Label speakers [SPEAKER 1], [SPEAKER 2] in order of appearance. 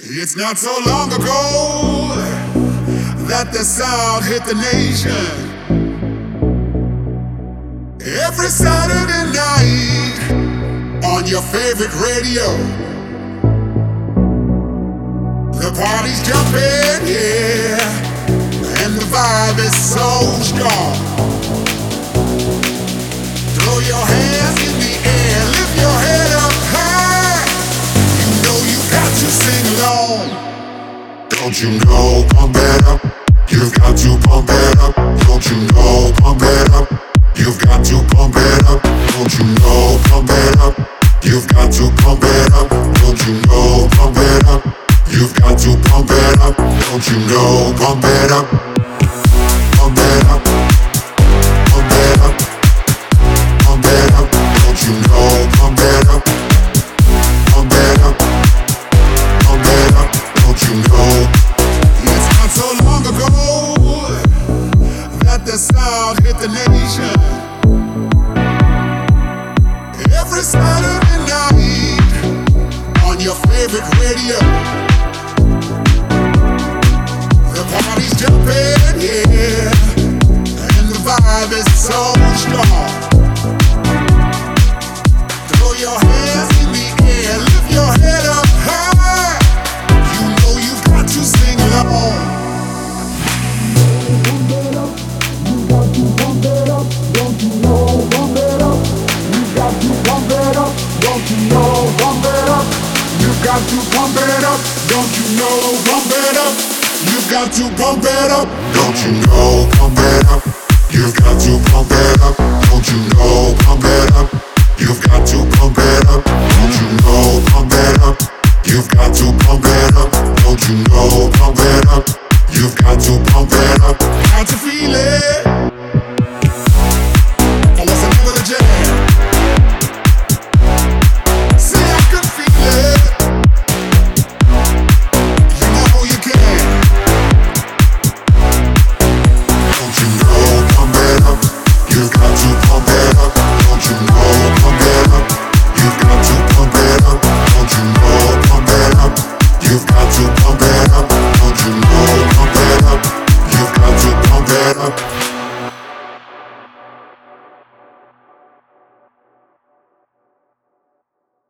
[SPEAKER 1] It's not so long ago that the sound hit the nation. Every Saturday night on your favorite radio, the party's jumping, yeah, and the vibe is so strong. Throw your hands in the air, lift your head up high. You know you got to sing along. Don't you know, pump it up. You've got to pump it up. Don't you know, pump it up. You've got to pump it up. Don't you know, pump it up. You've got to pump it up. Don't you know, pump it up. You've got to pump it up. Don't you know, pump it up. Pump it up. Pump it up. Pump it up. Don't you know, pump it up. Pump it up. Pump it up. Don't you know? It's not so long ago that the sound hit the nation. Every Saturday night on your favorite radio, the party's jumping, yeah, and the vibe is so strong. Throw your hands in the air, lift your head up high. You know you've got to sing along.
[SPEAKER 2] Pump it up, you got to pump it up, don't you know, pump it up. You got to pump it up, don't you know, pump it up. You got to pump it up, don't you know, pump it up.
[SPEAKER 1] You've got to pump it up. Don't you know, pump it up. You've got to pump it up. Don't you know, pump it up. You've got to pump it up. Don't you know, pump it up. You've got to pump it up. Don't you know,